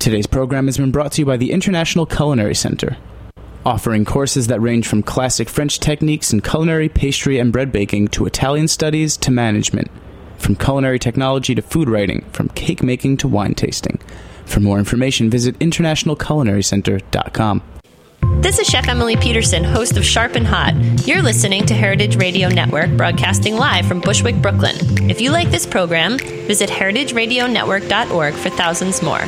Today's program has been brought to you by the International Culinary Center, offering courses that range from classic French techniques in culinary, pastry, and bread baking to Italian studies to management, from culinary technology to food writing, from cake making to wine tasting. For more information, visit internationalculinarycenter.com. This is Chef Emily Peterson, host of Sharp and Hot. You're listening to Heritage Radio Network, broadcasting live from Bushwick, Brooklyn. If you like this program, visit heritageradionetwork.org for thousands more.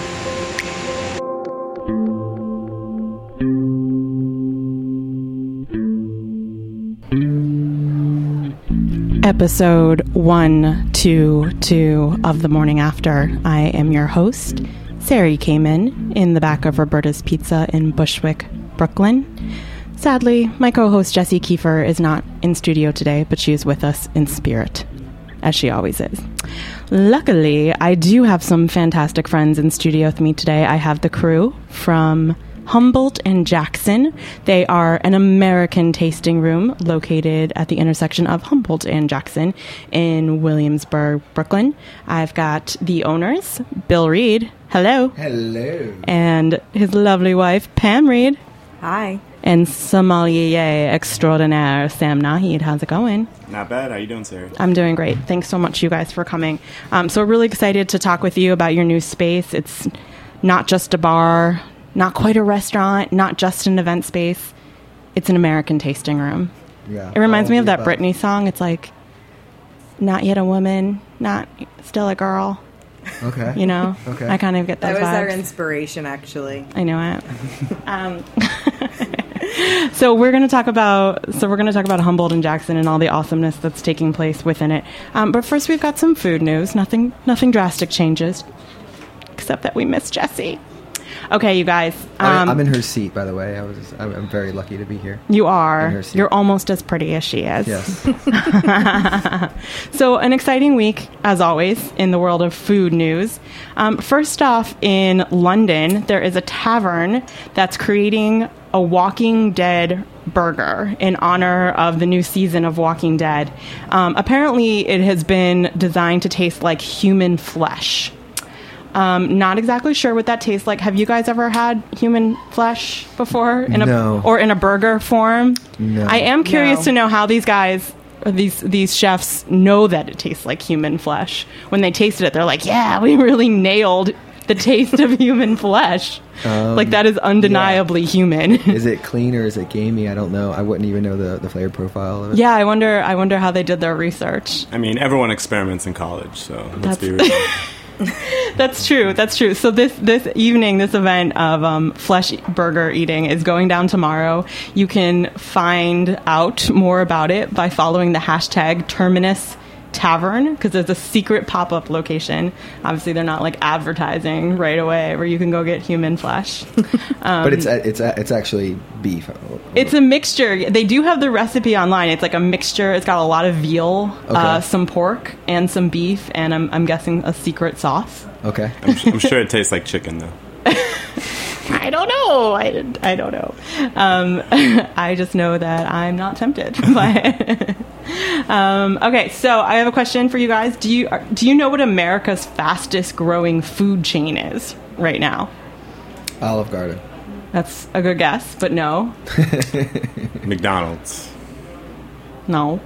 Episode 122 of The Morning After. I am your host, Sari Kamen, in the back of Roberta's Pizza in Bushwick, Brooklyn. Sadly, my co-host Jessie Kiefer is not in studio today, but she is with us in spirit, as she always is. Luckily, I do have some fantastic friends in studio with me today. I have the crew from Humboldt and Jackson. They are an American tasting room located at the intersection of Humboldt and Jackson in Williamsburg, Brooklyn. I've got the owners, Bill Reed. Hello. Hello. And his lovely wife, Pam Reed. Hi. And sommelier extraordinaire, Sam Nahid. How's it going? Not bad. How you doing, Sarah? I'm doing great. Thanks so much, you guys, for coming. So we're really excited to talk with you about your new space. It's not just a bar, not quite a restaurant, not just an event space. It's an American tasting room. Yeah. It reminds me of that Britney song. It's like, not yet a woman, not still a girl. Okay. You know? Okay. I kind of get those That was vibes. our inspiration, actually. I know it. So we're going to talk about Humboldt and Jackson and all the awesomeness that's taking place within it. But first, we've got some food news. Nothing drastic changes, except that we miss Jessie. Okay, you guys. I'm in her seat, by the way. I'm very lucky to be here. You In are. her seat. You're almost as pretty as she is. Yes. So an exciting week, as always, in the world of food news. First off, in London, there is a tavern that's creating a Walking Dead burger in honor of the new season of Walking Dead. Apparently, it has been designed to taste like human flesh. Not exactly sure what that tastes like. Have you guys ever had human flesh before? No. Or in a burger form? No. I am curious No. to know how these guys, these chefs, know that it tastes like human flesh. When they tasted it, they're like, yeah, we really nailed the taste of human flesh. Like, that is undeniably human. Is it clean or is it gamey? I don't know. I wouldn't even know the flavor profile of it. Yeah, I wonder how they did their research. I mean, everyone experiments in college, so let's be real. That's true. So this evening, this event of flesh burger eating is going down tomorrow. You can find out more about it by following the hashtag Terminus Tavern, because there's a secret pop-up location. Obviously, they're not like advertising right away where you can go get human flesh. But it's actually beef. It's a mixture. They do have the recipe online. It's like a mixture. It's got a lot of veal, Okay. some pork, and some beef, and I'm guessing a secret sauce. Okay. I'm sure it tastes like chicken, though. I don't know. I don't know. I just know that I'm not tempted by it. Okay, so I have a question for you guys. Do you know what America's fastest growing food chain is right now? Olive Garden. That's a good guess, but no. McDonald's. No.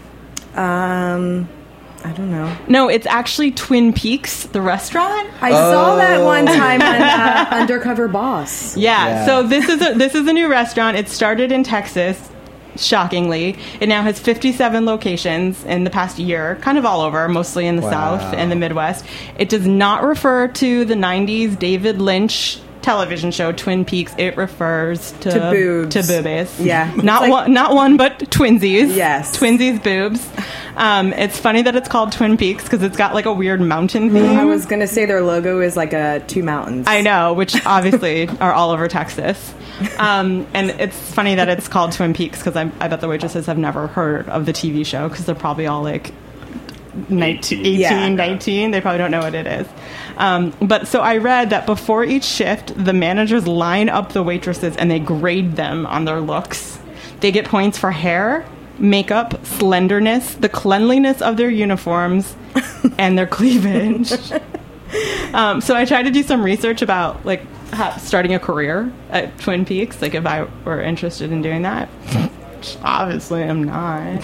I don't know. No, it's actually Twin Peaks, the restaurant. I saw that one time on Undercover Boss. Yeah. So this is a new restaurant. It started in Texas. Shockingly, it now has 57 locations in the past year, kind of all over, mostly in the South and the Midwest. It does not refer to the 90s David Lynch television show Twin Peaks. It refers to boobs. To boobies. Yeah. Not one, but twinsies. Yes. Twinsies boobs. It's funny that it's called Twin Peaks because it's got like a weird mountain theme. I was going to say their logo is like two mountains. I know, which obviously are all over Texas. And it's funny that it's called Twin Peaks because I bet the waitresses have never heard of the TV show because they're probably all like 18, 19. They probably don't know what it is. But so I read that before each shift, the managers line up the waitresses and they grade them on their looks. They get points for hair, makeup, slenderness, the cleanliness of their uniforms, and their cleavage. So I tried to do some research about like starting a career at Twin Peaks, like if I were interested in doing that. Obviously, I'm not.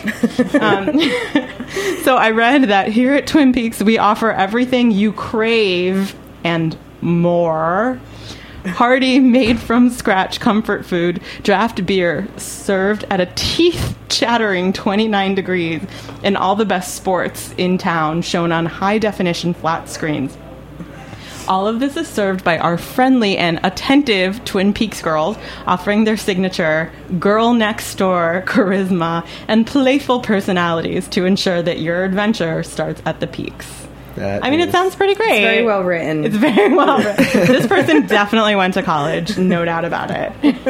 So I read that here at Twin Peaks, we offer everything you crave and more. Hearty, made-from-scratch comfort food, draft beer served at a teeth-chattering 29 degrees, and all the best sports in town shown on high-definition flat screens. All of this is served by our friendly and attentive Twin Peaks girls, offering their signature girl-next-door charisma and playful personalities to ensure that your adventure starts at the peaks. It sounds pretty great. It's very well written. It's very well written. This person definitely went to college, no doubt about it.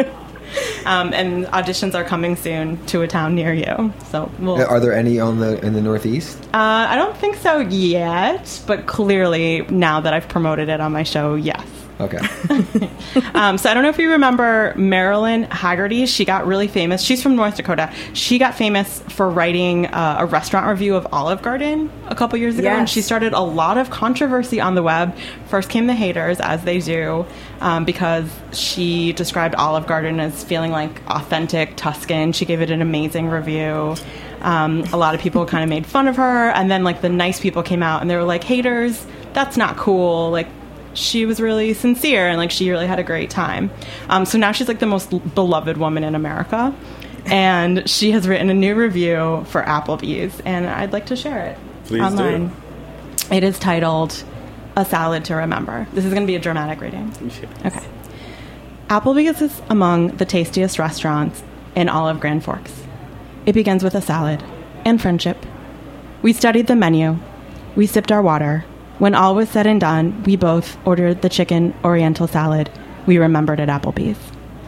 And auditions are coming soon to a town near you. So are there any in the Northeast? I don't think so yet, but clearly now that I've promoted it on my show, yes. Okay. So I don't know if you remember Marilyn Haggerty. She got really famous. She's from North Dakota. She got famous for writing a restaurant review of Olive Garden a couple years ago. Yes. And she started a lot of controversy on the web. First came the haters, as they do, because she described Olive Garden as feeling like authentic Tuscan. She gave it an amazing review. A lot of people kind of made fun of her. And then like the nice people came out and they were like, haters, that's not cool. Like, she was really sincere and like she really had a great time. So now she's like the most beloved woman in America, and she has written a new review for Applebee's, and I'd like to share it. Please online. do. It is titled "A Salad to Remember." This is going to be a dramatic reading. Okay. Applebee's is among the tastiest restaurants in all of Grand Forks. It begins with a salad and friendship. We studied the menu. We sipped our water. When all was said and done, we both ordered the chicken oriental salad we remembered at Applebee's.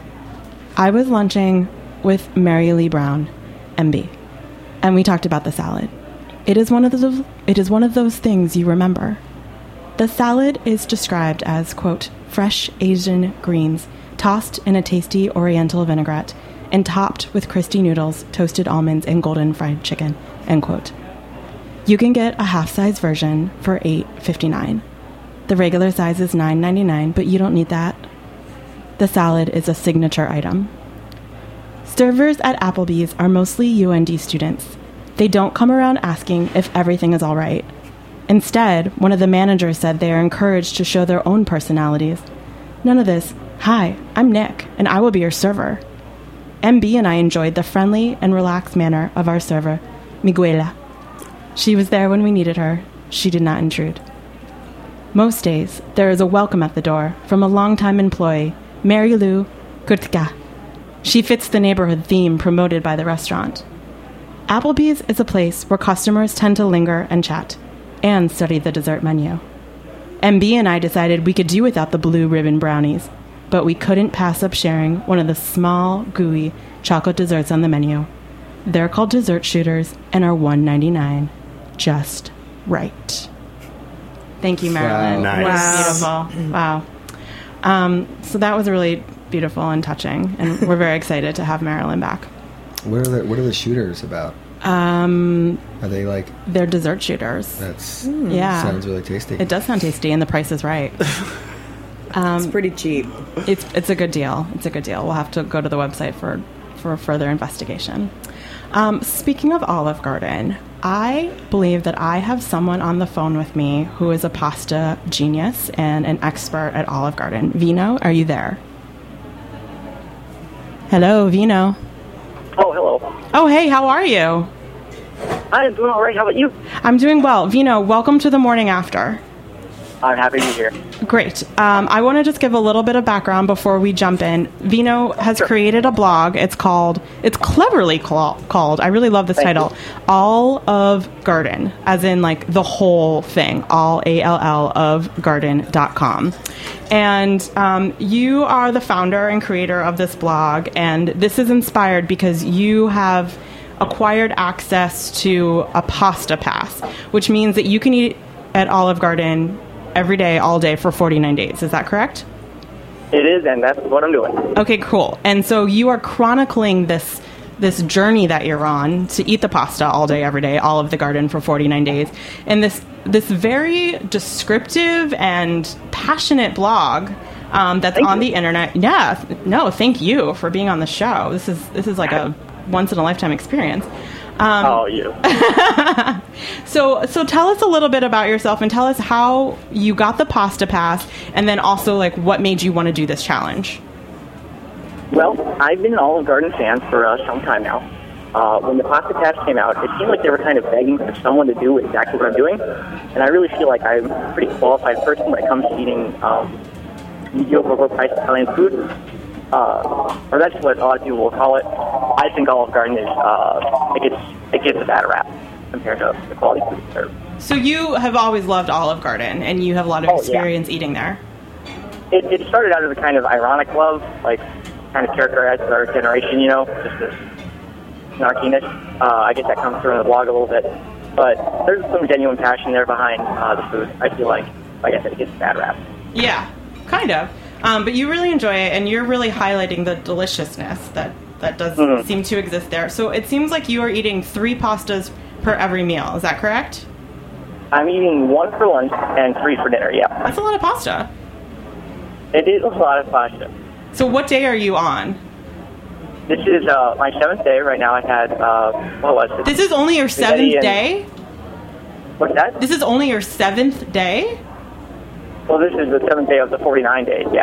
I was lunching with Mary Lee Brown, MB, and we talked about the salad. It is one of those things you remember. The salad is described as, quote, fresh Asian greens tossed in a tasty oriental vinaigrette and topped with crispy noodles, toasted almonds, and golden fried chicken, end quote. You can get a half-size version for $8.59. The regular size is $9.99, but you don't need that. The salad is a signature item. Servers at Applebee's are mostly UND students. They don't come around asking if everything is all right. Instead, one of the managers said they are encouraged to show their own personalities. None of this, "Hi, I'm Nick, and I will be your server." MB and I enjoyed the friendly and relaxed manner of our server, Miguela. She was there when we needed her. She did not intrude. Most days, there is a welcome at the door from a longtime employee, Mary Lou Kurtka. She fits the neighborhood theme promoted by the restaurant. Applebee's is a place where customers tend to linger and chat, and study the dessert menu. MB and I decided we could do without the blue ribbon brownies, but we couldn't pass up sharing one of the small, gooey chocolate desserts on the menu. They're called dessert shooters and are $1.99. Just right. Thank you, Marilyn. Wow. Nice. Beautiful. Wow. So that was really beautiful and touching, and we're very excited to have Marilyn back. What are the shooters about? Are they like... They're dessert shooters. Yeah. Sounds really tasty. It does sound tasty, and the price is right. It's pretty cheap. It's a good deal. It's a good deal. We'll have to go to the website for further investigation. Speaking of Olive Garden, I believe that I have someone on the phone with me who is a pasta genius and an expert at Olive Garden. Vino, are you there? Hello, Vino. Oh, hello. Oh, hey, how are you? I am doing all right. How about you? I'm doing well. Vino, welcome to the morning after. I'm happy to be here. Great. I want to just give a little bit of background before we jump in. Vino has created a blog. It's cleverly called, I really love this title, All of Garden, as in like the whole thing, all ALL of garden.com. And you are the founder and creator of this blog, and this is inspired because you have acquired access to a pasta pass, which means that you can eat at Olive Garden every day, all day for 49 days. Is that correct? It is, and that's what I'm doing. Okay, cool. And so you are chronicling this journey that you're on to eat the pasta all day, every day, Olive Garden for 49 days. And this this very descriptive and passionate blog that's on the internet. Yeah, no, thank you for being on the show. This is like a once in a lifetime experience. You. So tell us a little bit about yourself and tell us how you got the Pasta Pass, and then also like what made you want to do this challenge. Well, I've been an Olive Garden fan for some time now. When the Pasta Pass came out, it seemed like they were kind of begging for someone to do exactly what I'm doing, and I really feel like I'm a pretty qualified person when it comes to eating mediocre overpriced Italian food. Or that's what a lot of people will call it. I think Olive Garden is it gets a bad rap compared to the quality food they serve. So you have always loved Olive Garden, and you have a lot of experience eating there. It started out as a kind of ironic love, like kind of characterized our generation, just this snarkiness. I guess that comes through in the blog a little bit, but there's some genuine passion there behind the food. I feel like I said, it gets a bad rap. Yeah, kind of. But you really enjoy it, and you're really highlighting the deliciousness that does seem to exist there. So it seems like you are eating 3 pastas per every meal. Is that correct? I'm eating 1 for lunch and 3 for dinner, yeah. That's a lot of pasta. It is a lot of pasta. So what day are you on? This is my 7th day. Right now I had, what was it? This is only your 7th day? What's that? This is only your 7th day? Well, this is the 7th day of the 49 days, yeah.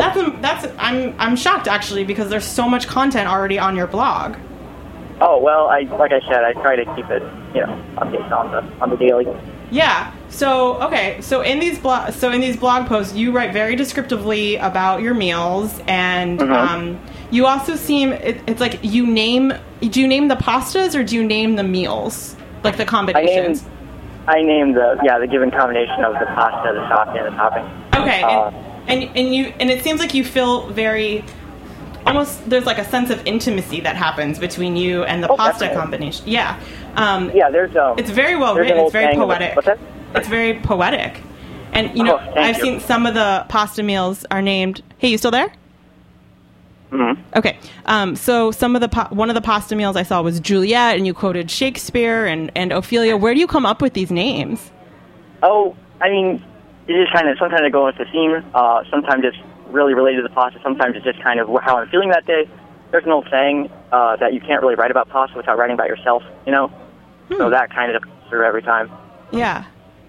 I'm shocked, actually, because there's so much content already on your blog. Oh, well, like I said, I try to keep it, updates on the daily. Yeah. So, okay. So in these blog posts, you write very descriptively about your meals, and you also seem it's like do you name the pastas or do you name the meals, like the combinations? I name the given combination of the pasta, the sauce, and the topping. Okay, and it seems like you feel very almost there's like a sense of intimacy that happens between you and the pasta definitely. Combination. Yeah. There's it's very well written. It's very poetic. What's that? It's very poetic, and I've seen some of the pasta meals are named. Hey, you still there? Mm-hmm. Okay, so some of one of the pasta meals I saw was Juliet, and you quoted Shakespeare and Ophelia. Where do you come up with these names? Oh, I mean, it just kind of sometimes I go with the theme. Sometimes it's really related to the pasta. Sometimes it's just kind of how I'm feeling that day. There's an old saying that you can't really write about pasta without writing about yourself. So that kind of through every time. Yeah.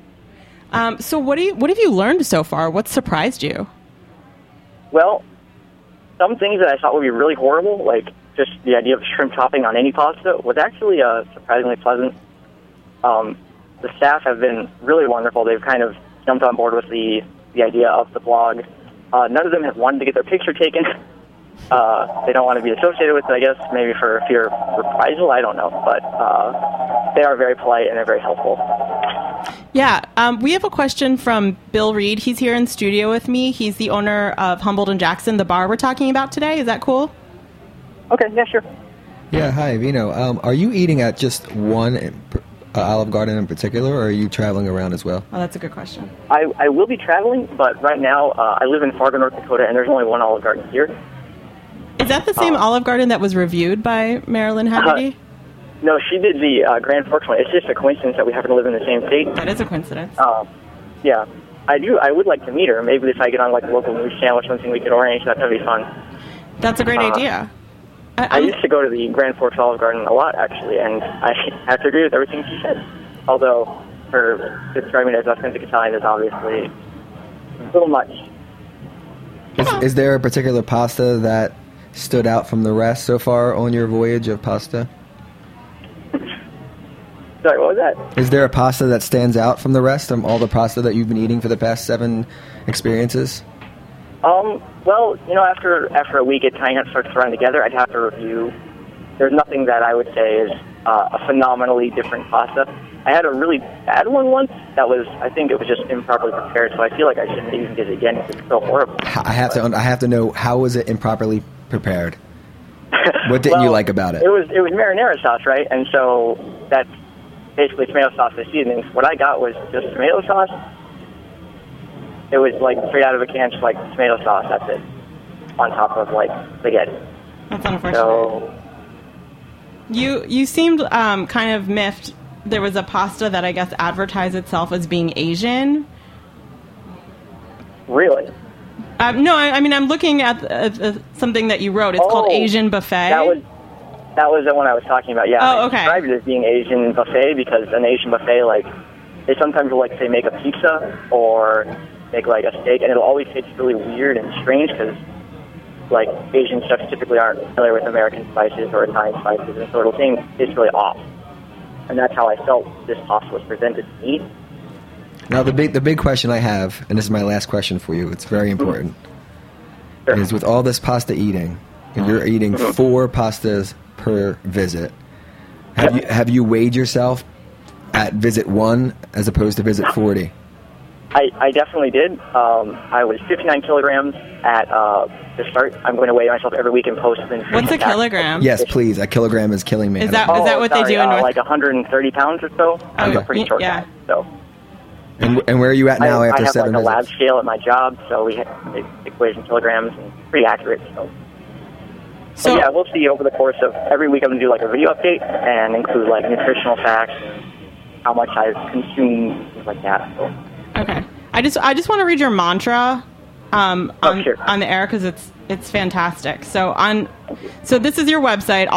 So what have you learned so far? What surprised you? Well, some things that I thought would be really horrible, like just the idea of shrimp topping on any pasta, was actually surprisingly pleasant. The staff have been really wonderful. They've kind of jumped on board with the idea of the blog. None of them have wanted to get their picture taken. They don't want to be associated with it, I guess, maybe for fear of reprisal. I don't know. But they are very polite and they're very helpful. Yeah. We have a question from Bill Reed. He's here in studio with me. He's the owner of Humboldt and Jackson, the bar we're talking about today. Is that cool? Okay, yeah, sure. Yeah, hi, Vino. Are you eating at just one Olive Garden in particular, or are you traveling around as well? Oh, that's a good question. I will be traveling, but right now I live in Fargo, North Dakota, and there's only one Olive Garden here. Is that the same Olive Garden that was reviewed by Marilyn Haggerty? No, she did the Grand Forks one. It's just a coincidence that we happen to live in the same state. That is a coincidence. Yeah. I would like to meet her. Maybe if I get on like a local news channel or something we could arrange, that'd be fun. That's a great idea. I used to go to the Grand Forks Olive Garden a lot, actually, and I have to agree with everything she said. Although her describing it as authentic Italian is obviously a little much. Is there a particular pasta that stood out from the rest so far on your voyage of pasta? Sorry, what was that? Is there a pasta that stands out from the rest of all the pasta that you've been eating for the past 7 experiences? Well, after a week, it kind of starts to run together. I'd have to review. There's nothing that I would say is a phenomenally different pasta. I had a really bad one once I think it was just improperly prepared, so I feel like I shouldn't even get it again because it's so horrible. I have to know, how was it improperly prepared? What didn't you like about it? It was marinara sauce, right? And so that's basically tomato sauce with seasonings. What I got was just tomato sauce. It was like straight out of a can, just like tomato sauce. That's it, on top of like spaghetti. That's unfortunate. So you seemed kind of miffed there was a pasta that I guess advertised itself as being Asian. Really? No, I mean, I'm looking at something that you wrote. It's called Asian Buffet. That was the one I was talking about. Yeah. Oh, okay. I described it as being Asian buffet because an Asian buffet, like, they sometimes will, like, say, make a pizza or make, like, a steak, and it'll always taste really weird and strange because, like, Asian chefs typically aren't familiar with American spices or Italian spices, and so it'll seem it's really off. And that's how I felt this pasta was presented to me. Now, the big question I have, and this is my last question for you, it's very important, is with all this pasta eating, and you're eating 4 pastas per visit, have you weighed yourself at visit 1 as opposed to visit 40? I definitely did. I was 59 kilograms at the start. I'm going to weigh myself every week and post. What's a kilogram? Yes, please. A kilogram is killing me. Is that what they do in North? Like 130 pounds or so. I'm a pretty short guy, so. And where are you at now after 7 visits? I have like a lab scale at my job, so we weighs in kilograms and pretty accurate. So yeah, we'll see over the course of every week. I'm gonna do like a video update and include like nutritional facts and how much I've consumed, things like that. So. Okay, I just want to read your mantra on the air because it's fantastic. So this is your website,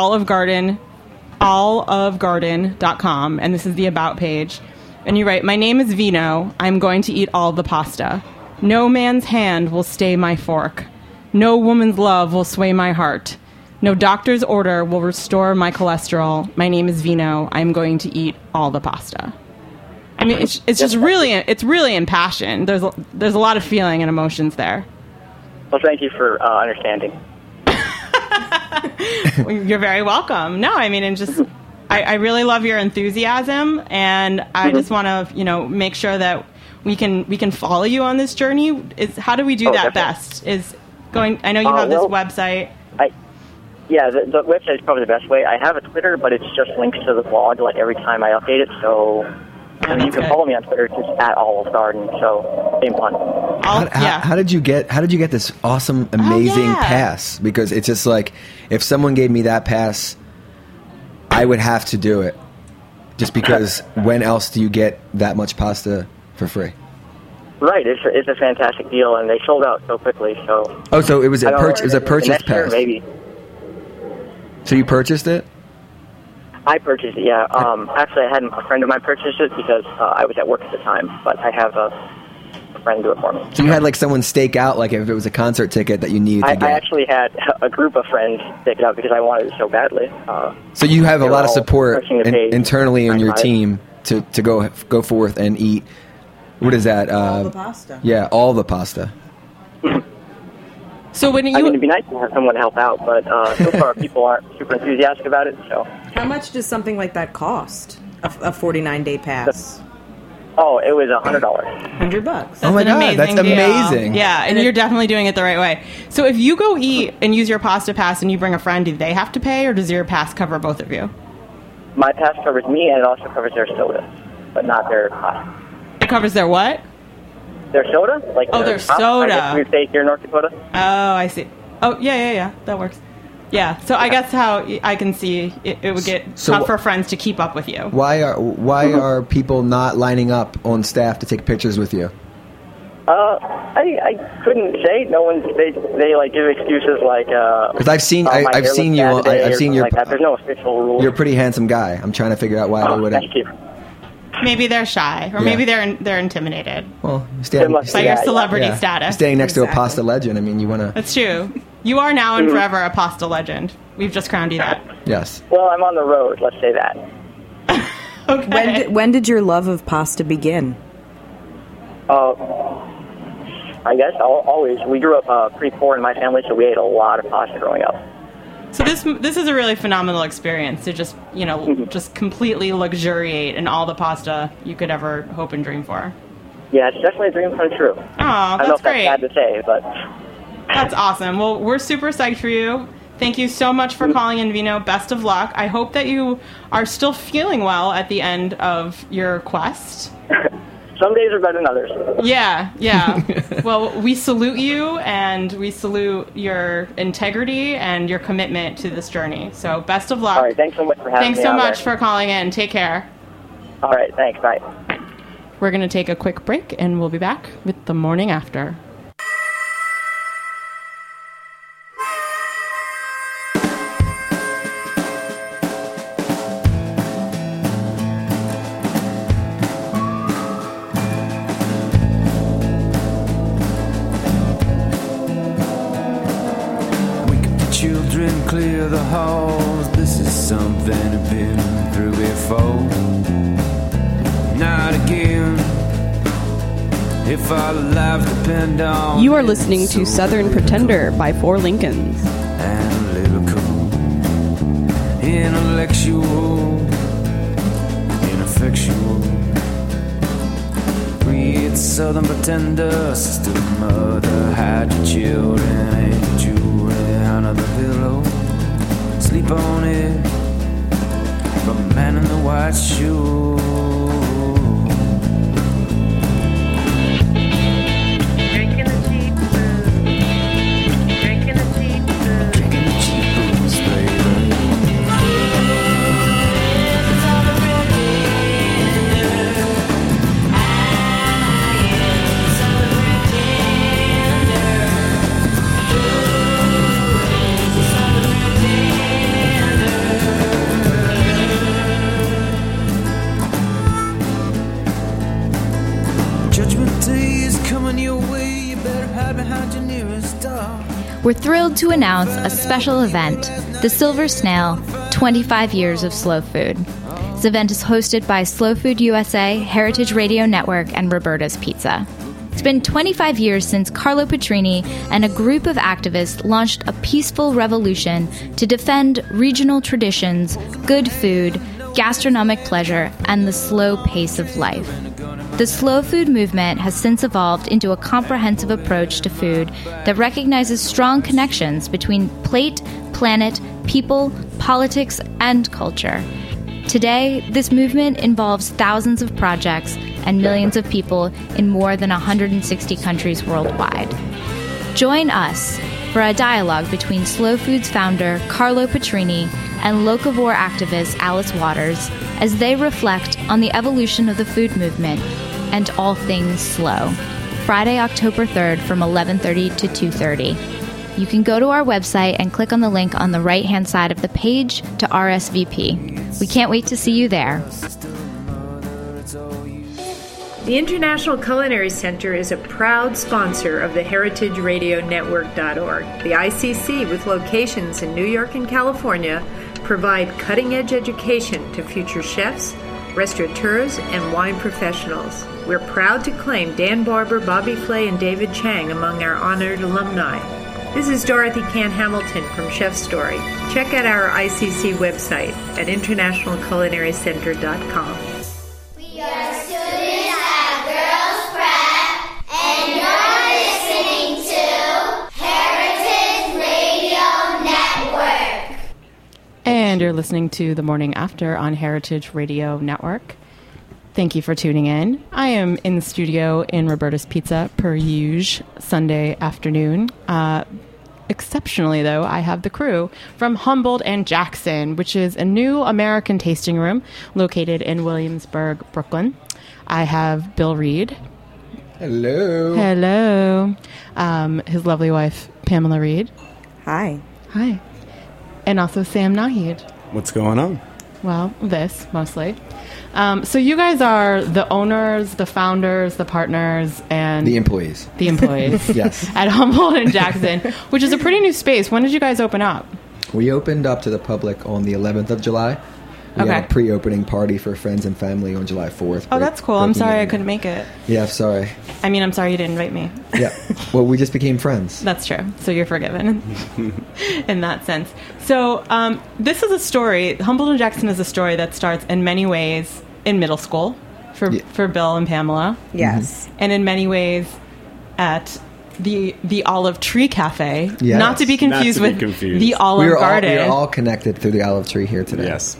olivegarden.com, and this is the about page. And you write, "My name is Vino. I'm going to eat all the pasta. No man's hand will stay my fork. No woman's love will sway my heart. No doctor's order will restore my cholesterol. My name is Vino. I'm going to eat all the pasta." I mean, it's just really impassioned. There's a lot of feeling and emotions there. Well, thank you for understanding. You're very welcome. No, I mean, and just I really love your enthusiasm, and I just want to make sure that we can follow you on this journey. How do we do that best? I know you have this website. The website is probably the best way. I have a Twitter, but it's just links to the blog like every time I update it. So you can follow me on Twitter, just at Olive Garden. So same one. How did you get this awesome, amazing pass? Because it's just like if someone gave me that pass, I would have to do it. Just because when else do you get that much pasta for free? Right, it's a fantastic deal, and they sold out so quickly. So so it was a purchased pass. Maybe. So you purchased it? I purchased it, yeah. Actually, I had a friend of mine purchase it because I was at work at the time, but I have a friend do it for me. So you had like someone stake out, like if it was a concert ticket that you needed to get? I actually had a group of friends stake it out because I wanted it so badly. So you have a lot of support internally in your team to go forth and eat. What is that? All the pasta. Yeah, all the pasta. So it'd be nice to have someone help out, but so far people aren't super enthusiastic about it. So, how much does something like that cost? A 49-day pass? It was $100. $100. Oh my God, that's amazing! Yeah, and you're definitely doing it the right way. So if you go eat and use your pasta pass, and you bring a friend, do they have to pay, or does your pass cover both of you? My pass covers me, and it also covers their soda, but not their pasta. It covers their what? Their soda? Their soda. I guess we would say here in North Dakota. Oh, I see. Oh, yeah. That works. Yeah, so I guess how I can see it would get tough for friends to keep up with you. Why are people not lining up on staff to take pictures with you? I couldn't say. No one. They like give excuses like. Because I've seen you. I've seen your. Like that. There's no official rule. You're a pretty handsome guy. I'm trying to figure out why they would. Thank you. Maybe they're shy, or maybe they're intimidated. Well, by your celebrity status. Standing next to a pasta legend. I mean, you want to. That's true. You are now and forever a pasta legend. We've just crowned you that. Yes. Well, I'm on the road. Let's say that. Okay. When did your love of pasta begin? I guess always. We grew up pretty poor in my family, so we ate a lot of pasta growing up. So this is a really phenomenal experience to just just completely luxuriate in all the pasta you could ever hope and dream for. Yeah, it's definitely a dream come true. Oh, that's I don't know if great. That's bad to say, but that's awesome. Well, we're super psyched for you. Thank you so much for calling in, Vino. Best of luck. I hope that you are still feeling well at the end of your quest. Some days are better than others. Yeah. Well, we salute you, and we salute your integrity and your commitment to this journey. So best of luck. All right, thanks so much for having me. Thanks so much for calling in. Take care. All right, thanks. Bye. We're going to take a quick break, and we'll be back with the morning after. Children clear the halls. This is something I've been through before. Not again. If our lives depend on. You are listening to Southern Pretender by Four Lincolns. Analytical, intellectual, ineffectual. Read Southern Pretender, sister, mother, hide your children, ain't you? Under the pillow, sleep on it. From a man in the white shoe. Drinking the cheap booze. Drinking the cheap booze. Drinking the cheap booze, baby. We're thrilled to announce a special event, the Silver Snail 25 Years of Slow Food. This event is hosted by Slow Food USA, Heritage Radio Network, and Roberta's Pizza. It's been 25 years since Carlo Petrini and a group of activists launched a peaceful revolution to defend regional traditions, good food, gastronomic pleasure, and the slow pace of life. The slow food movement has since evolved into a comprehensive approach to food that recognizes strong connections between plate, planet, people, politics, and culture. Today, this movement involves thousands of projects and millions of people in more than 160 countries worldwide. Join us for a dialogue between Slow Food's founder, Carlo Petrini, and locavore activist Alice Waters as they reflect on the evolution of the food movement and all things slow. Friday, October 3rd from 11:30 to 2:30. You can go to our website and click on the link on the right-hand side of the page to RSVP. We can't wait to see you there. The International Culinary Center is a proud sponsor of the HeritageRadioNetwork.org. The ICC, with locations in New York and California, provide cutting-edge education to future chefs, restaurateurs, and wine professionals. We're proud to claim Dan Barber, Bobby Flay, and David Chang among our honored alumni. This is Dorothy Can Hamilton from Chef Story. Check out our ICC website at internationalculinarycenter.com. We are students at Girls Prep, and you're listening to Heritage Radio Network. And you're listening to The Morning After on Heritage Radio Network. Thank you for tuning in. I am in the studio in Roberta's Pizza per usual Sunday afternoon. Exceptionally, though, I have the crew from Humboldt and Jackson, which is a new American tasting room located in Williamsburg, Brooklyn. I have Bill Reed. Hello. Hello. His lovely wife, Pamela Reed. Hi. Hi. And also Sam Nahid. What's going on? Well, this, mostly. So you guys are the owners, the founders, the partners, and... The employees. The employees. Yes. At Humboldt and Jackson, which is a pretty new space. When did you guys open up? We opened up to the public on the 11th of July. We had a pre-opening party for friends and family on July 4th. Oh, that's cool. I'm sorry I couldn't make it. Yeah, sorry. I mean, I'm sorry you didn't invite me. Yeah. Well, we just became friends. That's true. So you're forgiven in that sense. So this is a story. Humboldt and Jackson is a story that starts in many ways in middle school for Bill and Pamela. Yes. And in many ways at the Olive Tree Cafe. Yes. Not to be confused with the Olive Garden. We are all connected through the Olive Tree here today. Yes.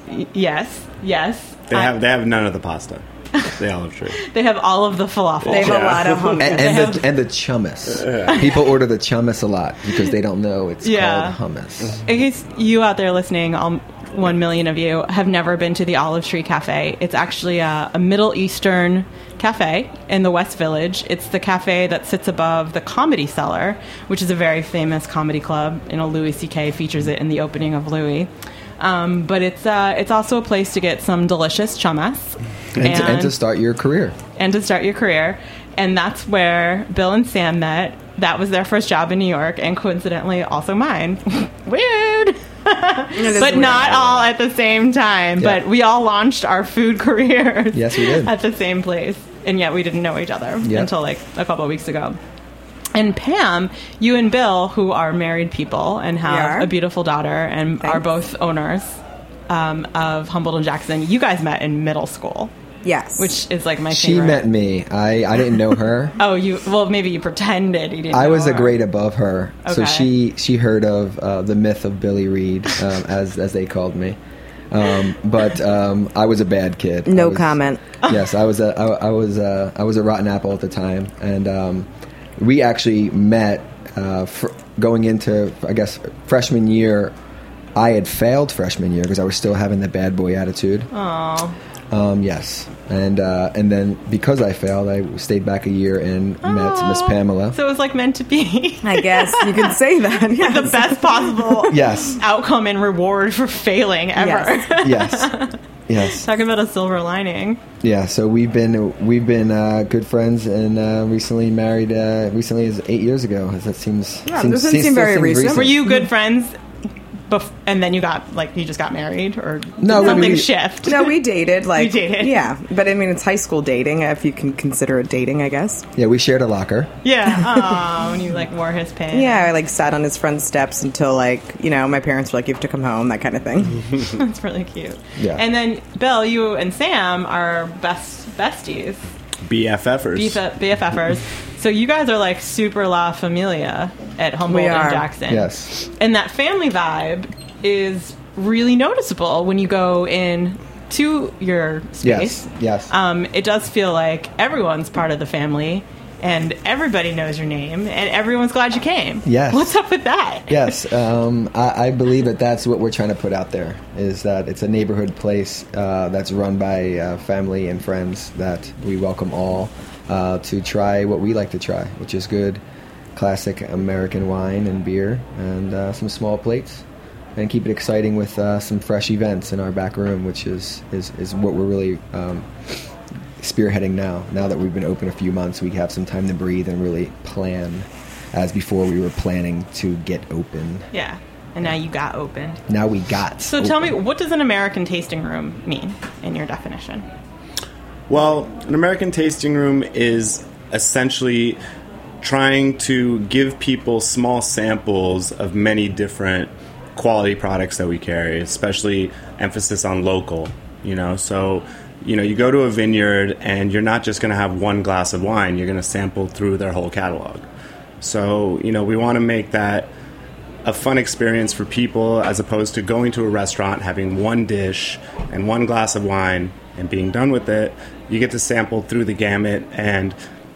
Yes. They have none of the pasta. The Olive Tree. They have all of the falafel. They have a lot of hummus. And the hummus. People order the hummus a lot because they don't know it's called hummus. In case you out there listening, I'll 1 million of you have never been to the Olive Tree Cafe. It's actually a Middle Eastern cafe in the West Village. It's the cafe that sits above the Comedy Cellar, which is a very famous comedy club. Louis C.K. features it in the opening of Louis. But it's also a place to get some delicious chamas. And to start your career. And to start your career. And that's where Bill and Sam met. That was their first job in New York, and coincidentally also mine. Weird. But not all at the same time. Yeah. But we all launched our food careers Yes, we did. at the same place. And yet we didn't know each other until like a couple of weeks ago. And Pam, you and Bill, who are married people and have a beautiful daughter and are both owners of Humboldt and Jackson, you guys met in middle school. Yes. Which is like my She favorite. met me. I didn't know her. Maybe you pretended you didn't I know was her. a grade above her. So Okay. she heard of the myth of Billy Reed, as they called me. But I was a bad kid. No comment. Yes, I was a rotten apple at the time, and we actually met going into, I guess, freshman year. I had failed freshman year because I was still having the bad boy attitude. Aww. Yes, and then because I failed, I stayed back a year and met Miss Pamela. So it was like meant to be. I guess you could say that. Yes. The best possible Yes. outcome and reward for failing ever. Yes. Talking about a silver lining. Yeah, so we've been good friends and recently married. Recently is 8 years ago. That seems doesn't seem very recent. Were you good friends? And then you just got married, or did No, something shift? No, we dated. We dated. Yeah, but I mean, it's high school dating, if you can consider it dating, I guess. Yeah, we shared a locker. Yeah. Oh, when you wore his pants. Yeah, I sat on his front steps until my parents were like, "You have to come home," that kind of thing. That's really cute. Yeah. And then Bill, you and Sam are besties. BFFers. BFFers. So you guys are super La Familia at Humboldt We are. and Jackson. Yes. And that family vibe is really noticeable when you go in to your space. Yes. It does feel like everyone's part of the family and everybody knows your name and everyone's glad you came. Yes. What's up with that? Yes. I believe that's what we're trying to put out there, is that it's a neighborhood place that's run by family and friends, that we welcome all to try what we like to try, which is good classic American wine and beer and some small plates, and keep it exciting with some fresh events in our back room, which is what we're really spearheading now. Now that we've been open a few months, we have some time to breathe and really plan, as before we were planning to get open. Yeah. And now you got opened. Now we got So tell me, what does an American tasting room mean in your definition? Well, an American tasting room is essentially trying to give people small samples of many different quality products that we carry, especially emphasis on local, So, you go to a vineyard and you're not just going to have one glass of wine, you're going to sample through their whole catalog. So, we want to make that a fun experience for people, as opposed to going to a restaurant, having one dish and one glass of wine and being done with it. You get to sample through the gamut and,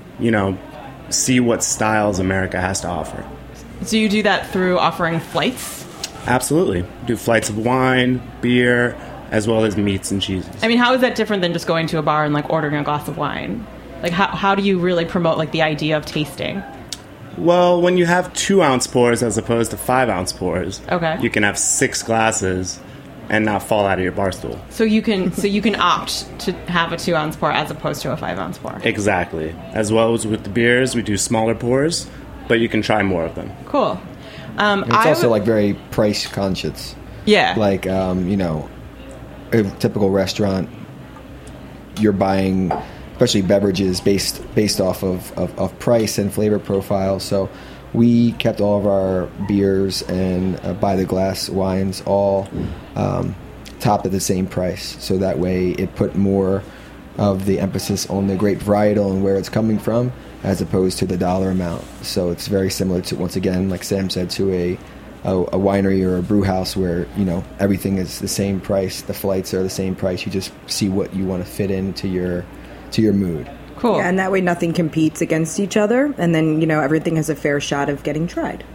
see what styles America has to offer. So you do that through offering flights? Absolutely. Do flights of wine, beer, as well as meats and cheeses. I mean, how is that different than just going to a bar and ordering a glass of wine? How do you really promote the idea of tasting? Well, when you have 2-ounce pours as opposed to 5-ounce pours, okay, you can have 6 glasses and not fall out of your bar stool. So you can opt to have a 2-ounce pour as opposed to a 5-ounce pour. Exactly. As well as with the beers, we do smaller pours, but you can try more of them. Cool. It's also very price conscious. Yeah. A typical restaurant, you're buying, especially beverages, based off of price and flavor profile. So we kept all of our beers and by the glass wines all topped at the same price. So that way it put more of the emphasis on the grape varietal and where it's coming from, as opposed to the dollar amount. So it's very similar to, once again, like Sam said, to a winery or a brew house where, everything is the same price. The flights are the same price. You just see what you want to fit into your mood. Cool. Yeah, and that way nothing competes against each other, and then, everything has a fair shot of getting tried.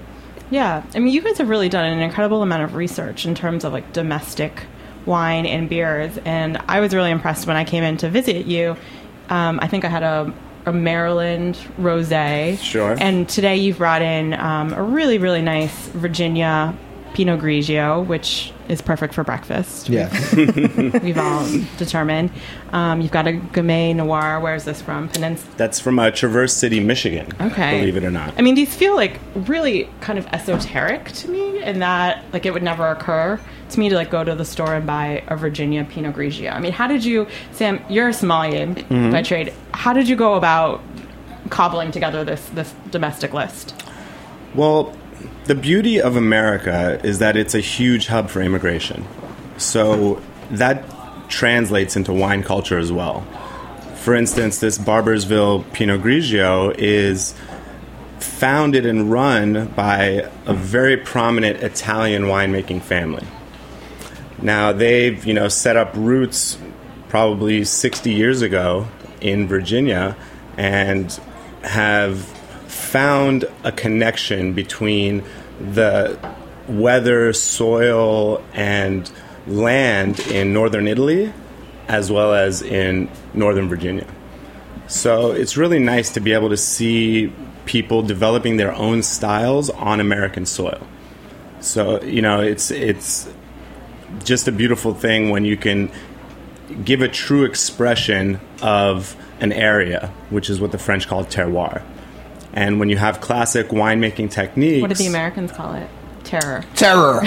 Yeah. I mean, you guys have really done an incredible amount of research in terms of like domestic wine and beers. And I was really impressed when I came in to visit you. I think I had a Maryland rosé. Sure. And today you've brought in a really, really nice Virginia Pinot Grigio, which is perfect for breakfast. Yeah. We've all determined. You've got a Gamay Noir. Where's this from? That's from Traverse City, Michigan. Okay. Believe it or not. I mean, these feel like really kind of esoteric to me in that like it would never occur to me to like go to the store and buy a Virginia Pinot Grigio. I mean, how did you, Sam, you're a sommelier by trade. How did you go about cobbling together this domestic list? Well, the beauty of America is that it's a huge hub for immigration. So that translates into wine culture as well. For instance, this Barboursville Pinot Grigio is founded and run by a very prominent Italian winemaking family. Now, they've, set up roots probably 60 years ago in Virginia and have found a connection between the weather, soil, and land in northern Italy as well as in northern Virginia. So it's really nice to be able to see people developing their own styles on American soil. So, it's just a beautiful thing when you can give a true expression of an area, which is what the French call terroir. And when you have classic winemaking techniques... What do the Americans call it? Terror. Terror.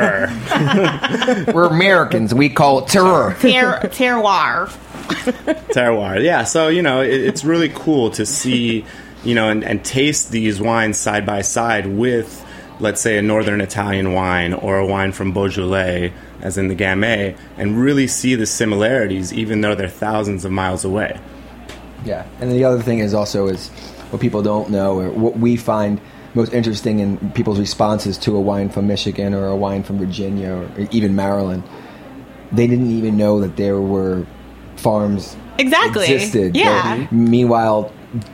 We're Americans. We call it terror. Terroir. Terroir. Yeah, so, it's really cool to see, and taste these wines side by side with, let's say, a northern Italian wine or a wine from Beaujolais, as in the Gamay, and really see the similarities, even though they're thousands of miles away. Yeah, and the other thing is what people don't know, or what we find most interesting in people's responses to a wine from Michigan or a wine from Virginia or even Maryland. They didn't even know that there were farms existed. Yeah. Meanwhile,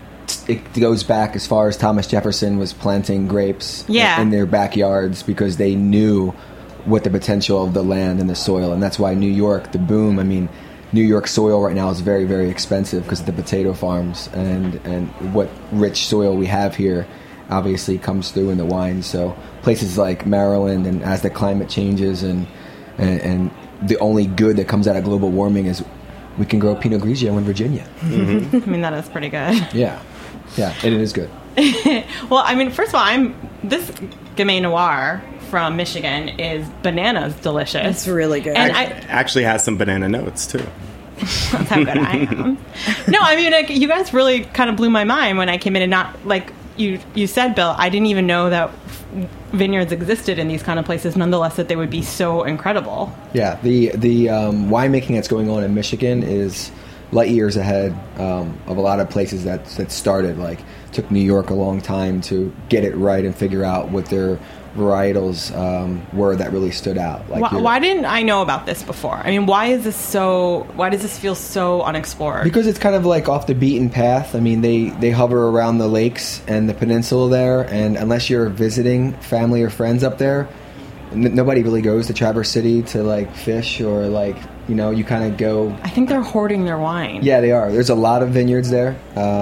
it goes back as far as Thomas Jefferson was planting grapes in their backyards because they knew what the potential of the land and the soil. And that's why New York, the boom, New York soil right now is very, very expensive because of the potato farms and what rich soil we have here obviously comes through in the wine. So places like Maryland, and as the climate changes and the only good that comes out of global warming is we can grow Pinot Grigio in Virginia. Mm-hmm. I mean, that is pretty good. Yeah, and it is good. Well, first of all, this Gamay Noir from Michigan is bananas delicious. It's really good. And it actually has some banana notes, too. That's how good I am. No, you guys really kind of blew my mind when I came in, and not, like you said, Bill, I didn't even know that vineyards existed in these kind of places, nonetheless, that they would be so incredible. Yeah, the winemaking that's going on in Michigan is light years ahead of a lot of places that started. Like, took New York a long time to get it right and figure out what their varietals were that really stood out. Like why didn't I know about this before? Why does this feel so unexplored? Because it's kind of like off the beaten path. They hover around the lakes and the peninsula there, and unless you're visiting family or friends up there, nobody really goes to Traverse City to like fish or like, you kind of go. I think they're hoarding their wine. Yeah, they are. There's a lot of vineyards there.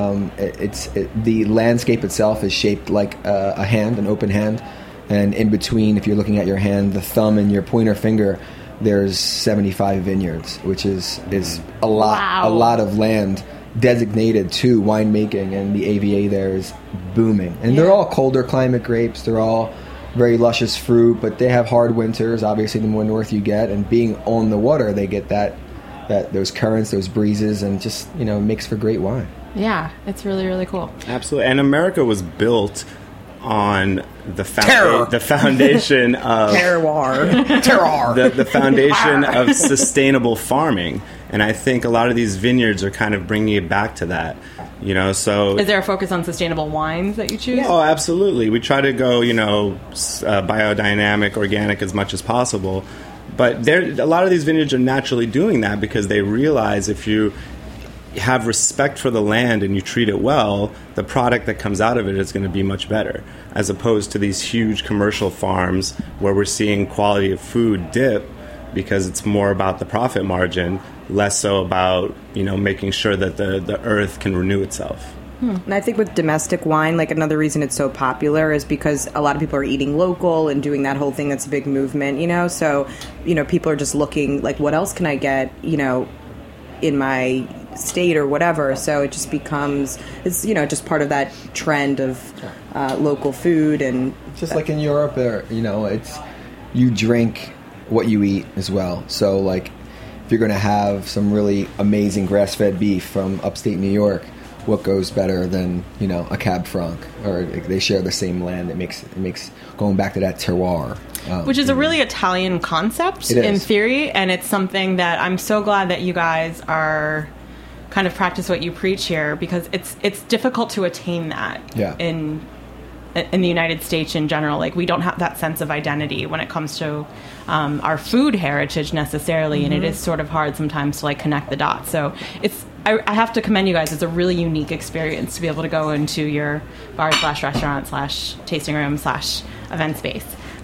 The landscape itself is shaped like a hand, an open hand. And in between, if you're looking at your hand, the thumb and your pointer finger, there's 75 vineyards, which is a lot. Wow. A lot of land designated to winemaking, and the AVA there is booming. And they're all colder climate grapes. They're all very luscious fruit, but they have hard winters. Obviously, the more north you get, and being on the water, they get that those currents, those breezes, and just makes for great wine. Yeah, it's really, really cool. Absolutely, and America was built on the foundation of terroir. The foundation of sustainable farming, and I think a lot of these vineyards are kind of bringing it back to that. So is there a focus on sustainable wines that you choose? Oh, absolutely. We try to go, biodynamic, organic as much as possible. But a lot of these vineyards are naturally doing that because they realize if have respect for the land and you treat it well, the product that comes out of it is going to be much better, as opposed to these huge commercial farms where we're seeing quality of food dip because it's more about the profit margin, less so about, making sure that the earth can renew itself. And I think with domestic wine, like another reason it's so popular is because a lot of people are eating local and doing that whole thing. That's a big movement, So, people are just looking like, what else can I get, in my state or whatever. So it just becomes, it's, just part of that trend of local food. And just like in Europe, it's, you drink what you eat as well. So like, if you're going to have some really amazing grass-fed beef from upstate New York, what goes better than a Cab Franc? Or they share the same land. It makes going back to that terroir, which is a really Italian concept in theory, and it's something that I'm so glad that you guys are kind of practice what you preach here, because it's difficult to attain that in the United States in general. Like, we don't have that sense of identity when it comes to our food heritage necessarily, and it is sort of hard sometimes to like connect the dots. So I have to commend you guys. It's a really unique experience to be able to go into your bar/restaurant/tasting room/event space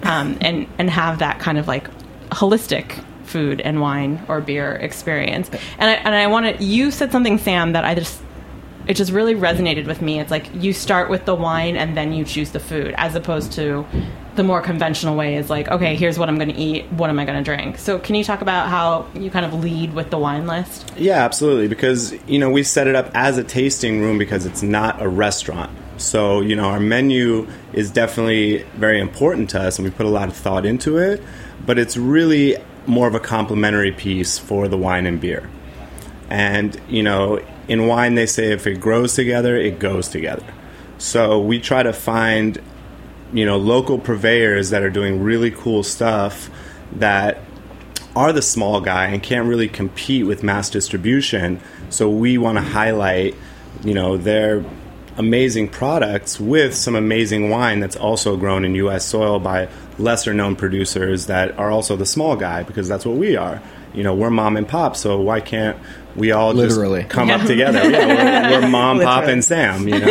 and have that kind of like holistic food and wine or beer experience. And I want to. You said something, Sam, that it just really resonated with me. It's like you start with the wine and then you choose the food, as opposed to the more conventional way is like, okay, here's what I'm going to eat, what am I going to drink? So can you talk about how you kind of lead with the wine list? Yeah, absolutely, because, we set it up as a tasting room because it's not a restaurant. So, our menu is definitely very important to us, and we put a lot of thought into it, but it's really more of a complementary piece for the wine and beer. And, in wine, they say if it grows together, it goes together. So we try to find, local purveyors that are doing really cool stuff that are the small guy and can't really compete with mass distribution. So we want to highlight, their amazing products with some amazing wine that's also grown in U.S. soil by lesser-known producers that are also the small guy, because that's what we are. We're mom and pop, so why can't we all literally just come up together? Yeah, we're mom, pop, and Sam, So.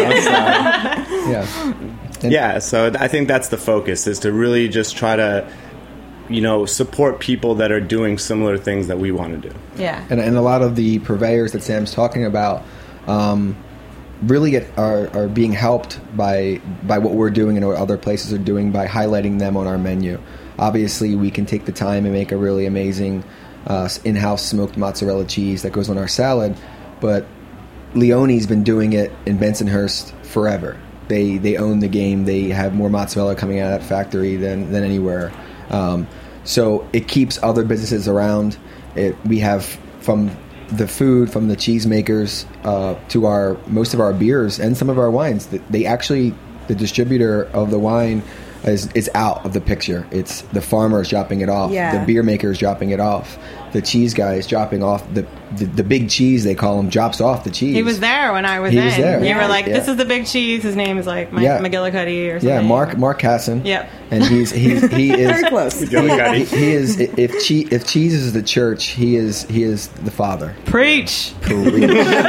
Yeah. So I think that's the focus, is to really just try to, support people that are doing similar things that we want to do. Yeah. And a lot of the purveyors that Sam's talking about really are being helped by what we're doing and what other places are doing by highlighting them on our menu. Obviously, we can take the time and make a really amazing in-house smoked mozzarella cheese that goes on our salad, but Leone's been doing it in Bensonhurst forever. They own the game. They have more mozzarella coming out of that factory than anywhere. So it keeps other businesses around. We have from the food, from the cheesemakers to most of our beers and some of our wines. The distributor of the wine is out of the picture. It's the farmers dropping it off. Yeah. The beer makers dropping it off. The cheese guys dropping off the big cheese, they call him, drops off the cheese. He was there when I was in. Was there. You were like, this is the big cheese. His name is like McGillicuddy or something. Yeah, Mark Casson. Yep. And he is very close. He is if cheese is the church, he is the father. Preach. And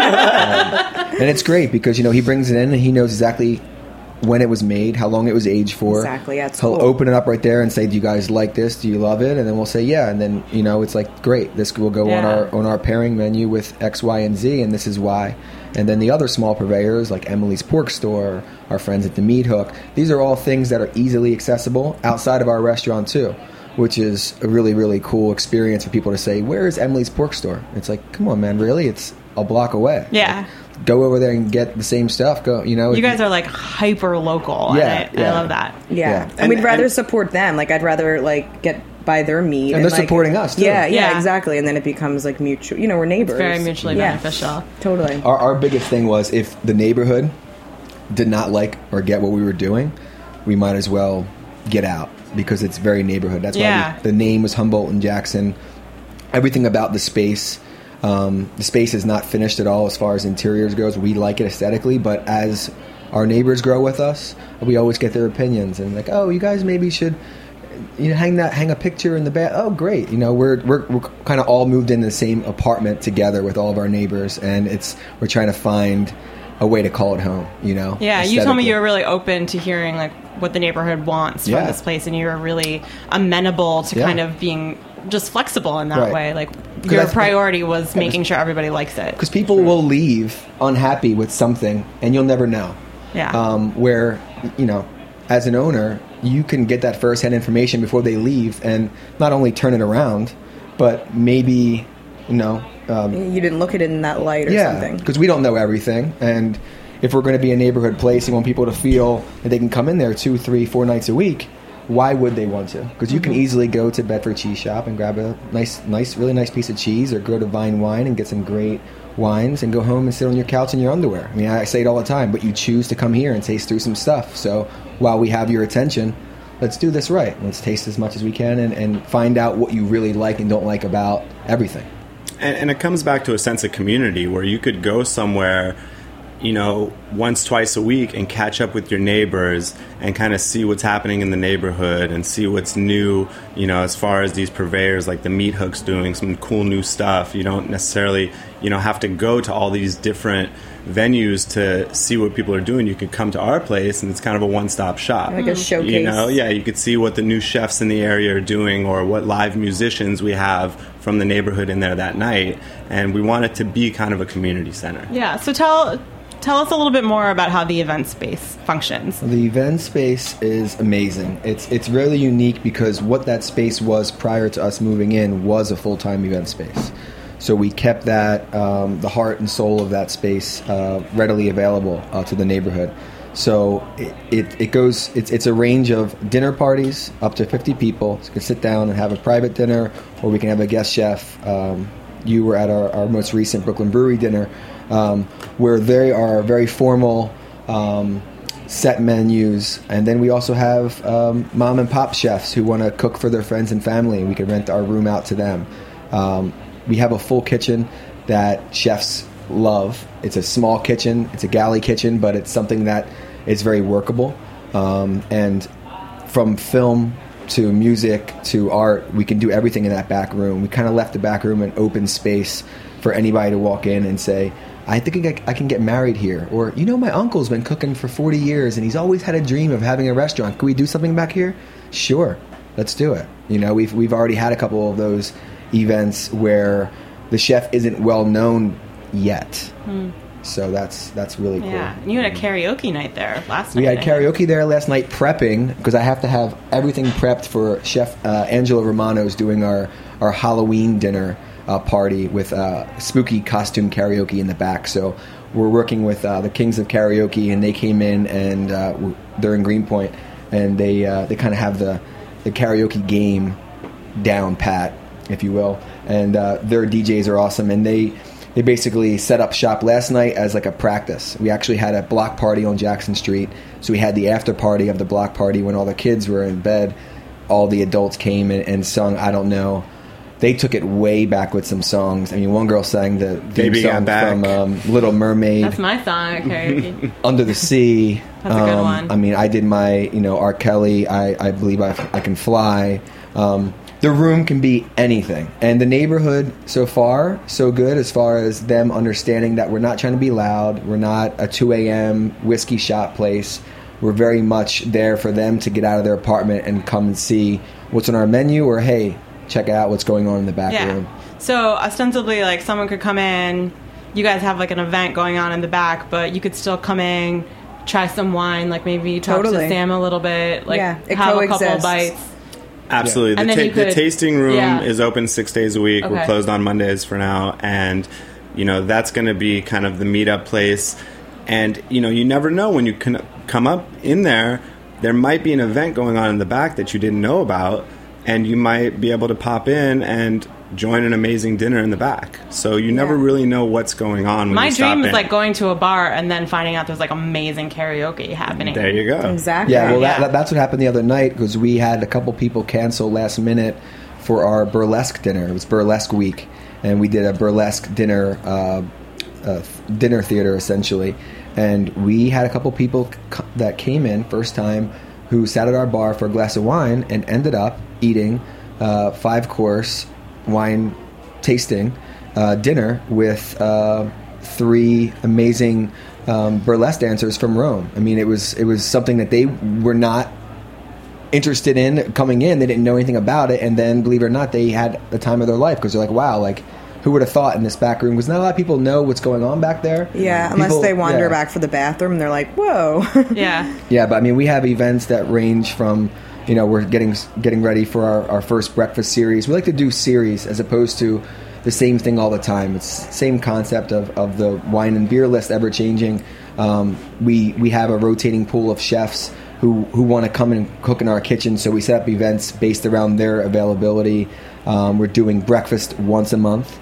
it's great because he brings it in and he knows exactly when it was made, how long it was aged for. Exactly, that's He'll cool. open it up right there and say, do you guys like this? Do you love it? And then we'll say, yeah. And then, it's like, great. This will go on our pairing menu with X, Y, and Z, and this is why. And then the other small purveyors, like Emily's Pork Store, our friends at the Meat Hook, these are all things that are easily accessible outside of our restaurant, too, which is a really, really cool experience for people to say, where is Emily's Pork Store? It's like, come on, man, really? It's a block away. Yeah. Go over there and get the same stuff. You guys are like hyper local. Yeah, I love that. Yeah. And we'd rather support them. Like, I'd rather buy their meat. And they're supporting us, too. Yeah, exactly. And then it becomes like mutual. We're neighbors. It's very mutually beneficial. Totally. Our biggest thing was if the neighborhood did not like or get what we were doing, we might as well get out because it's very neighborhood. That's why the name was Humboldt and Jackson. Everything about the space. The space is not finished at all as far as interiors goes. We like it aesthetically, but as our neighbors grow with us, we always get their opinions and like, oh, you guys maybe should hang a picture in the bath. Oh, great. We're kind of all moved in the same apartment together with all of our neighbors, and we're trying to find a way to call it home, Yeah, you told me you were really open to hearing like what the neighborhood wants from this place, and you were really amenable to kind of being just flexible in that way. Like your priority was making sure everybody likes it. Because people will leave unhappy with something, and you'll never know. Yeah. Where, as an owner, you can get that first-hand information before they leave, and not only turn it around, but maybe, you didn't look at it in that light or something. Because we don't know everything, and if we're going to be a neighborhood place and want people to feel that they can come in there 2, 3, 4 nights a week, why would they want to? Because you can easily go to Bedford Cheese Shop and grab a really nice piece of cheese, or go to Vine Wine and get some great wines, and go home and sit on your couch in your underwear. I mean, I say it all the time, but you choose to come here and taste through some stuff. So while we have your attention, let's do this right. Let's taste as much as we can and find out what you really like and don't like about everything. And it comes back to a sense of community where you could go somewhere, once, twice a week and catch up with your neighbors and kind of see what's happening in the neighborhood and see what's new, as far as these purveyors like the Meat Hook's doing some cool new stuff. You don't necessarily, have to go to all these different venues to see what people are doing. You could come to our place and it's kind of a one-stop shop. Like a showcase. You could see what the new chefs in the area are doing, or what live musicians we have from the neighborhood in there that night. And we want it to be kind of a community center. Yeah, so tell us a little bit more about how the event space functions. The event space is amazing. It's really unique because what that space was prior to us moving in was a full-time event space. So we kept that, the heart and soul of that space readily available to the neighborhood. So it's a range of dinner parties up to 50 people. So you can sit down and have a private dinner, or we can have a guest chef. You were at our most recent Brooklyn Brewery dinner, where they are very formal set menus. And then we also have mom and pop chefs who want to cook for their friends and family, and we can rent our room out to them. We have a full kitchen that chefs love. It's a small kitchen. It's a galley kitchen, but it's something that is very workable. And from film to music to art, we can do everything in that back room. We kind of left the back room an open space for anybody to walk in and say, I think I can get married here. Or, my uncle's been cooking for 40 years and he's always had a dream of having a restaurant. Can we do something back here? Sure, let's do it. We've already had a couple of those events where the chef isn't well known yet. So that's really cool. Yeah, and you had a karaoke night there last night. We had karaoke there last night, prepping, because I have to have everything prepped for Chef Angelo Romano's doing our Halloween dinner party with spooky costume karaoke in the back. So we're working with the Kings of Karaoke, and they came in, and they're in Greenpoint, and they kind of have the karaoke game down pat, if you will. And their DJs are awesome, and they basically set up shop last night as like a practice. We actually had a block party on Jackson Street, so we had the after party of the block party when all the kids were in bed. All the adults came and sung I Don't Know. They took it way back with some songs. I mean, one girl sang the theme song from Little Mermaid. That's my song at karaoke. Under the Sea. That's a good one. I mean, I did my, R. Kelly, I Believe I Can Fly. The room can be anything. And the neighborhood, so far, so good as far as them understanding that we're not trying to be loud. We're not a 2 a.m. whiskey shop place. We're very much there for them to get out of their apartment and come and see what's on our menu, or, hey, check out what's going on in the back room. So ostensibly, like, someone could come in, you guys have like an event going on in the back, but you could still come in, try some wine, like maybe talk to Sam a little bit, like have a couple bites. Absolutely. The tasting room is open 6 days a week. Okay. We're closed on Mondays for now. And, that's going to be kind of the meetup place. And, you never know when you can come up in there. There might be an event going on in the back that you didn't know about. And you might be able to pop in and join an amazing dinner in the back. So you never really know what's going on when My you stop in. dream is like going to a bar and then finding out there's like amazing karaoke happening. There you go. Exactly. Yeah, well, that's what happened the other night, because we had a couple people cancel last minute for our burlesque dinner. It was burlesque week, and we did a burlesque dinner theater, essentially. And we had a couple people that came in, first time, who sat at our bar for a glass of wine and ended up eating 5-course wine tasting dinner with 3 amazing burlesque dancers from Rome. I mean, it was something that they were not interested in coming in. They didn't know anything about it, and then, believe it or not, they had the time of their life because they're like, wow, like, who would have thought in this back room? Because not a lot of people know what's going on back there. Yeah, unless they wander back for the bathroom, and they're like, whoa. Yeah. Yeah, but I mean, we have events that range from, you know, we're getting ready for our first breakfast series. We like to do series as opposed to the same thing all the time. It's the same concept of the wine and beer list ever changing. We have a rotating pool of chefs who want to come and cook in our kitchen, so we set up events based around their availability. We're doing breakfast once a month,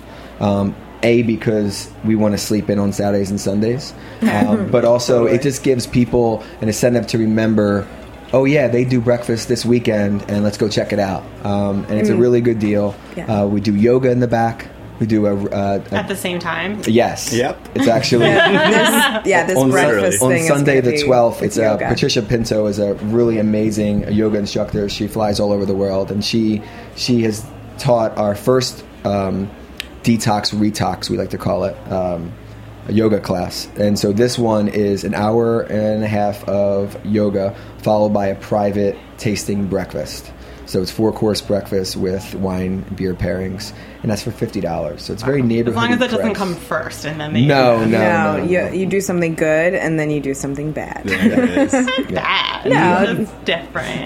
because we want to sleep in on Saturdays and Sundays, but also it just gives people an incentive to remember, oh yeah, they do breakfast this weekend, and let's go check it out. And it's a really good deal. Yeah. We do yoga in the back. We do at the same time. Yes. Yep. It's actually this on, breakfast on thing Sunday is the 12th. It's yoga. Patricia Pinto is a really amazing yoga instructor. She flies all over the world, and she has taught our first detox retox, we like to call it, a yoga class. And so this one is an hour and a half of yoga followed by a private tasting breakfast. So it's 4-course breakfast with wine and beer pairings, and that's for $50. So it's very neighborhood. As long as it doesn't price. come first, and then they No. You do something good, and then you do something bad. bad. No, That's different.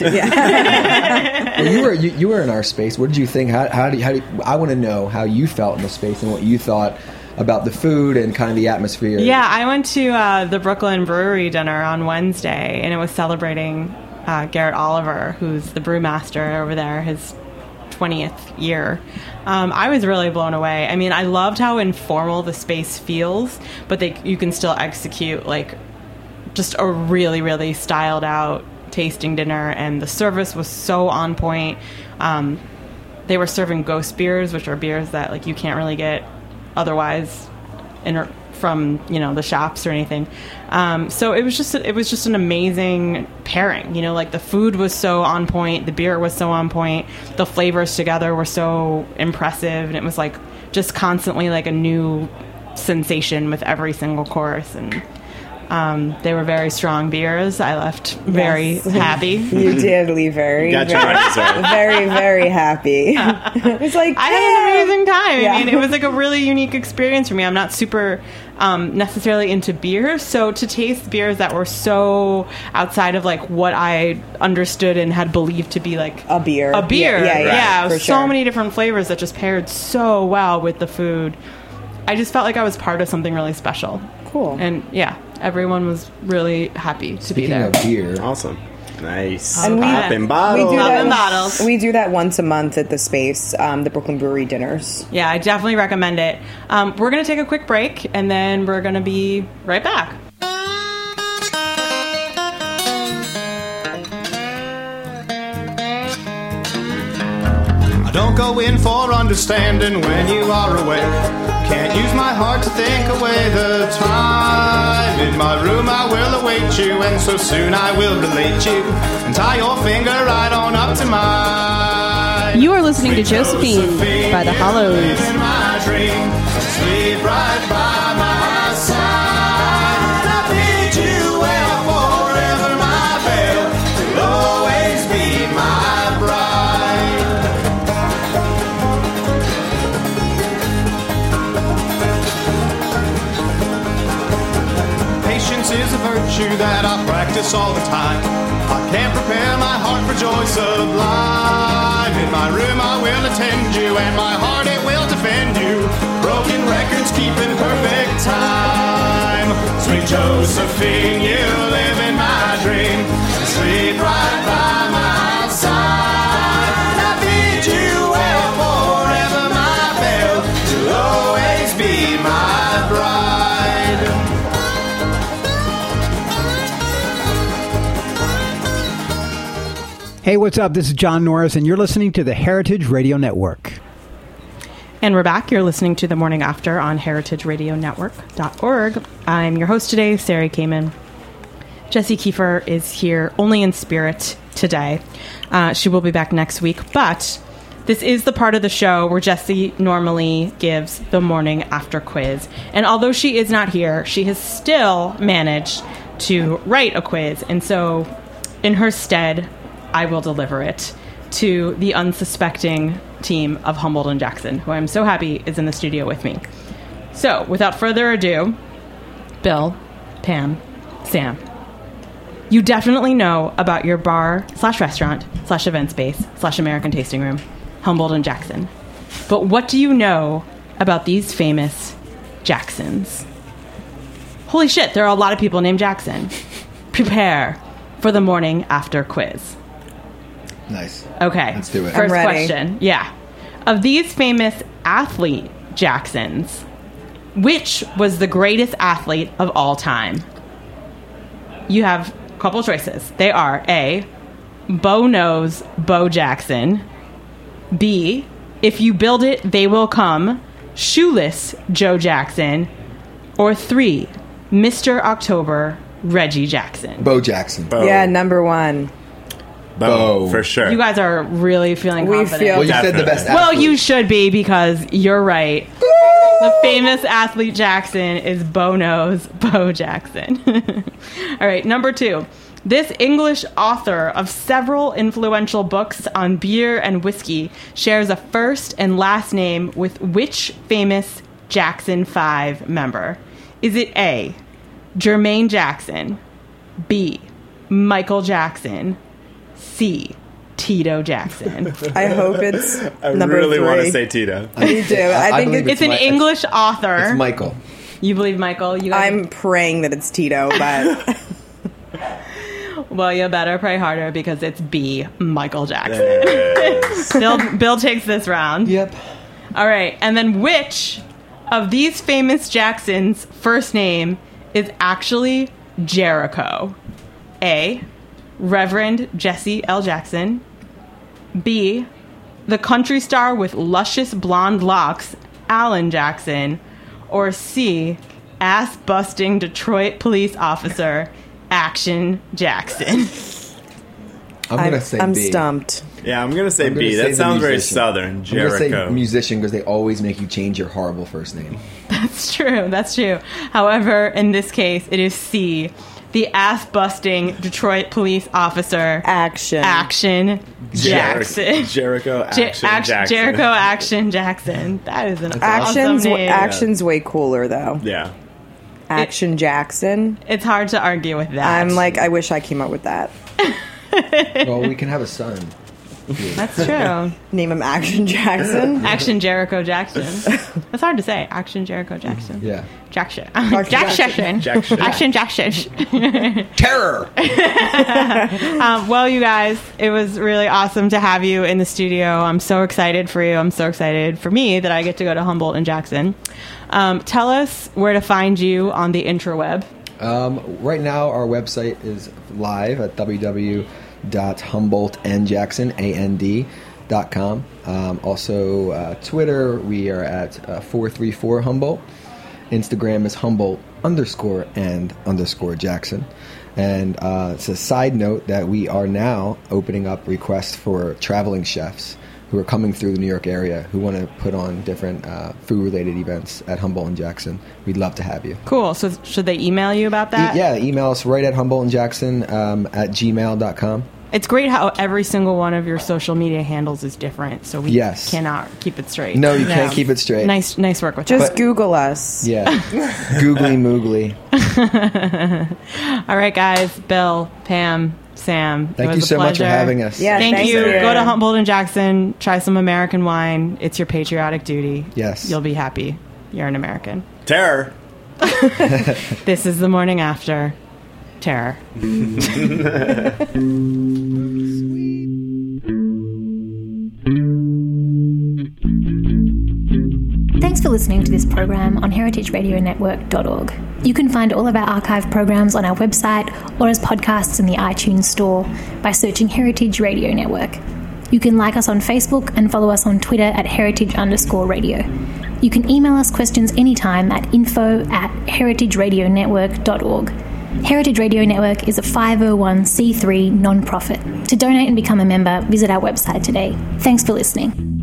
Well, you were in our space. What did you think? How do you, I want to know how you felt in the space and what you thought about the food and kind of the atmosphere. Yeah, I went to the Brooklyn Brewery dinner on Wednesday, and it was celebrating Garrett Oliver, who's the brewmaster over there, his 20th year. I was really blown away. I mean, I loved how informal the space feels, but you can still execute like just a really, really styled out tasting dinner, and the service was so on point. They were serving ghost beers, which are beers that like you can't really get otherwise from the shops or anything. So it was just an amazing pairing. Like the food was so on point, the beer was so on point, the flavors together were so impressive, and it was like just constantly like a new sensation with every single course. And they were very strong beers. I left very happy. You did leave very, very, very happy. It's like I had an amazing time. Yeah. I mean, it was like a really unique experience for me. I'm not super necessarily into beer, so to taste beers that were so outside of like what I understood and had believed to be like a beer, yeah, for so sure. many different flavors that just paired so well with the food. I just felt like I was part of something really special. Cool. And yeah, everyone was really happy to be there. Speaking of beer, awesome. Nice. And Poppin' bottles. We do that once a month at the space, the Brooklyn Brewery dinners. Yeah, I definitely recommend it. We're going to take a quick break, and then we're going to be right back. I don't go in for understanding when you are away. Can't use my heart to think away the time. In my room I will await you, and so soon I will relate you and tie your finger right on up to mine. You are listening to Josephine by The Hollows. In my dream, sleep right by my side. I bid you well forever, my belle. You'll always be my bride. Patience is a virtue that I practice all the time. I can't prepare my heart for joy sublime. In my room I will attend you, and my heart it will defend you. Broken records keep in perfect time. Sweet Josephine, you live in my dream. Sleep right by my side. I bid you well forever, my belle. You'll always be my bride. Hey, what's up? This is John Norris, and you're listening to the Heritage Radio Network. And we're back. You're listening to The Morning After on heritageradionetwork.org. I'm your host today, Sarah Kamen. Jessie Kiefer is here only in spirit today. She will be back next week, but this is the part of the show where Jessie normally gives the morning after quiz. And although she is not here, she has still managed to write a quiz. And so in her stead, I will deliver it to the unsuspecting team of Humboldt and Jackson, who I'm so happy is in the studio with me. So without further ado, Bill, Pam, Sam, you definitely know about your bar/restaurant/event space/American tasting room, Humboldt and Jackson. But what do you know about these famous Jacksons? Holy shit, there are a lot of people named Jackson. Prepare for the morning after quiz. Nice. Okay. Let's do it. First I'm ready. question. Yeah. Of these famous athlete Jacksons, which was the greatest athlete of all time? You have a couple choices. They are A, Bo Knows Bo Jackson, B, If You Build It, They Will Come, Shoeless Joe Jackson, or 3, Mr. October Reggie Jackson. Bo Jackson. Yeah, number one. Bo, for sure. You guys are really feeling We confident. feel- Well, you said the best Well, athlete. you should be, because you're right. The famous athlete Jackson is Bo Knows Bo Jackson. All right, number 2. This English author of several influential books on beer and whiskey shares a first and last name with which famous Jackson 5 member? Is it A, Jermaine Jackson, B, Michael Jackson, C, Tito Jackson? I hope it's I number really 3. want to say Tito. Me too. I think believe It's an English author. It's Michael. You believe Michael? You guys- I'm praying that it's Tito, but Well, you better pray harder, because it's B, Michael Jackson. Bill takes this round. Yep. All right. And then which of these famous Jacksons' first name is actually Jericho? A, Reverend Jesse L. Jackson. B, the country star with luscious blonde locks, Alan Jackson. Or C, ass-busting Detroit police officer, Action Jackson. I'm going to say I'm B. stumped. Yeah, I'm going to say I'm gonna B. say That the sounds very musician. southern. I'm going to say Jericho. musician because they always make you change your horrible first name. That's true. That's true. However, in this case, it is C, the ass-busting Detroit police officer, Action Jackson. Jericho Action Jackson. Jericho Action Jackson. That is an Action's awesome name. Action's way cooler though. Yeah. Action Jackson. It's hard to argue with that. I'm like, I wish I came up with that. Well, we can have a son. That's true. Name him Action Jackson. Action Jericho Jackson. That's hard to say. Action Jericho Jackson. Yeah. Jackson. Jackson. Jackson. Action Jackson. Terror! Well, you guys, it was really awesome to have you in the studio. I'm so excited for you. I'm so excited for me that I get to go to Humboldt and Jackson. Tell us where to find you on the interweb. Right now, our website is live at www.humboldtandjackson.com. Also, Twitter, we are at 434 Humboldt. Instagram is Humboldt_and_Jackson. And it's a side note that we are now opening up requests for traveling chefs who are coming through the New York area who want to put on different food-related events at Humboldt and Jackson. We'd love to have you. Cool. So should they email you about that? Yeah, email us right at humboldtandjackson at gmail.com. It's great how every single one of your social media handles is different, so we cannot keep it straight. No, you can't keep it straight. Nice work with Just that. Google us. Yeah. Googly moogly. All right, guys. Bill, Pam, Sam. Thank it you was so a much for pleasure. having us. Yeah, Thank thank you. you. Go to Humboldt and Jackson. Try some American wine. It's your patriotic duty. Yes. You'll be happy. You're an American. Terror. This is the morning after. Terror. Thanks for listening to this program on heritageradionetwork.org. You can find all of our archive programs on our website or as podcasts in the iTunes store by searching Heritage Radio Network. You can like us on Facebook and follow us on Twitter at heritage_radio. You can email us questions anytime at info@heritageradionetwork.org. Heritage Radio Network is a 501c3 non-profit. To donate and become a member, visit our website today. Thanks for listening.